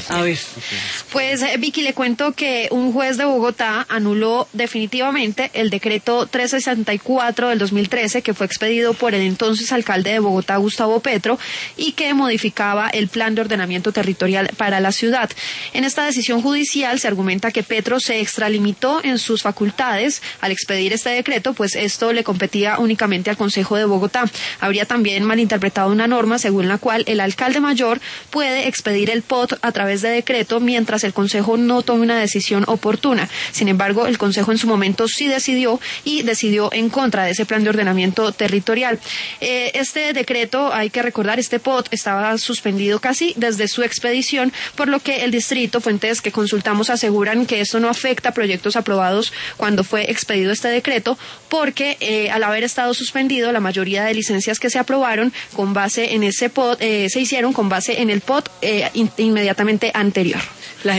A ver. Pues Vicky, le cuento que un juez de Bogotá anuló definitivamente el decreto 364 del 2013 que fue expedido por el entonces alcalde de Bogotá, Gustavo Petro, y que modificaba el plan de ordenamiento territorial para la ciudad. En esta decisión judicial se argumenta que Petro se extralimitó en sus facultades al expedir este decreto, pues esto le competía únicamente al Consejo de Bogotá. Habría también malinterpretado una norma según la cual el alcalde mayor puede expedir el POT a través de decreto mientras el Consejo no tome una decisión oportuna. Sin embargo, el Consejo en su momento sí decidió en contra de ese plan de ordenamiento territorial. Este decreto, hay que recordar, este POT estaba suspendido casi desde su expedición, por lo que el distrito, fuentes que consultamos aseguran que esto no afecta a proyectos aprobados cuando fue expedido este decreto, porque al haber estado suspendido, la mayoría de licencias que se aprobaron con base en ese POT se hicieron con base en el POT inmediatamente anterior.